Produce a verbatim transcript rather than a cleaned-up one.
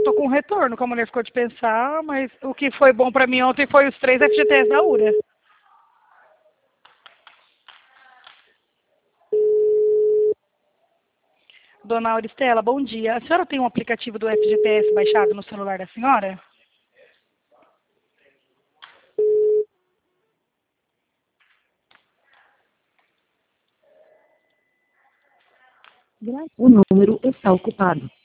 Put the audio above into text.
tô com retorno, que a mulher ficou de pensar, mas o que foi bom pra mim ontem foi os três F G T S da URA. Dona Auristela, bom dia. A senhora tem um aplicativo do F G T S baixado no celular da senhora? O número está ocupado.